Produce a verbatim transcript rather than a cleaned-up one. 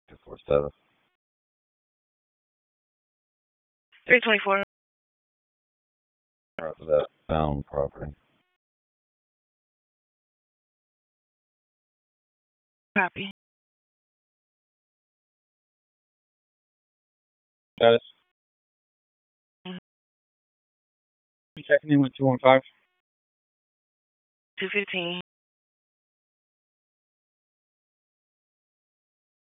two four seven. three twenty-four. After that, found property. Copy. Status. Mhm. Checking in with two one five. two fifteen.